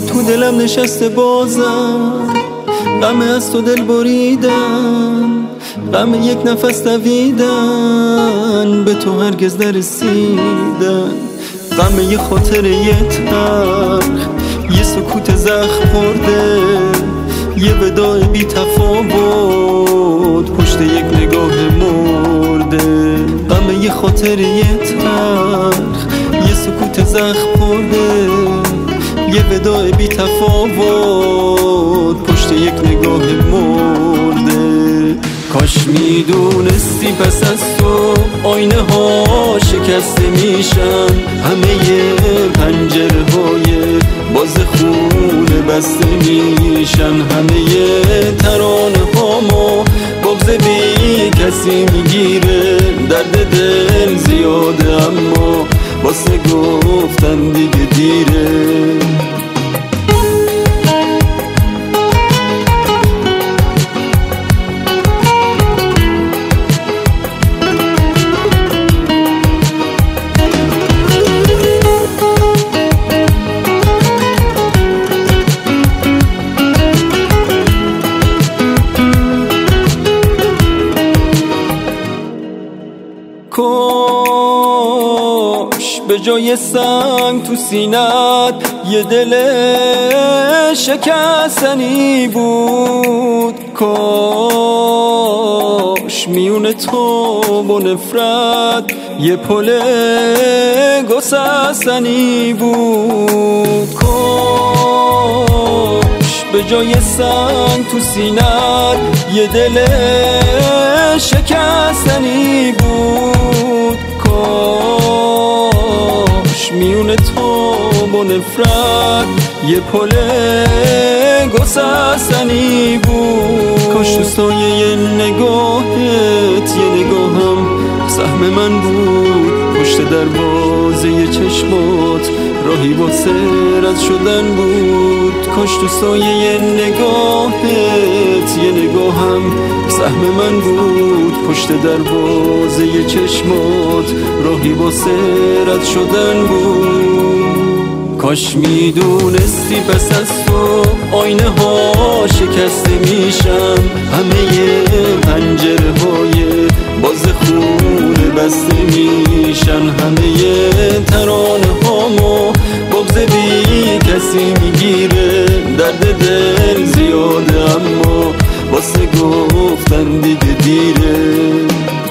تو دلم نشسته بازم، غم از تو دل بریدن، غم یک نفس دویدن، به تو هرگز نرسیدن، غم یه خاطر یه تلخ، یه سکوت زخم خورده، یه وداع بی تفاوت پشت یک نگاه مرده، غم یه خاطر یه تلخ، یه سکوت زخم خورده، یه وداع بی تفاوت پشت یک نگاه مرده. کاش میدونستی پس از تو آینه ها شکسته میشن، همه پنجره های باز خونه بسته میشن، همه ترانه هامو بغض بی کسی میگیره، درد دل زیاده اما واسه گفتن دیگه دیره. کاش به جای سنگ تو سینت یه دل شکستنی بود، کاش میون تو با نفرت یه پل گسستنی بود، کاش به جای سنگ تو سینت یه دل شکستنی بود، کاش میون تو با نفرت یه پل گسستنی بود، کاش تو سایه نگاهت یه نگاهم سهم من بود، پشت دروازه چشمات راهی واسه رد شدن بود، کاش تو سایه نگاهت یه نگاهم سهم من بود، پشت دروازه چشمات راهی واسه رد شدن بود. کاش میدونستی پس از تو آینه ها شکسته میشن، همه پنجره های باز خونه بسته میشن، همه ترانه هامو بغض بی کسی میگیره، درد دل زیاده اما واسه گفتن دیگه دیره.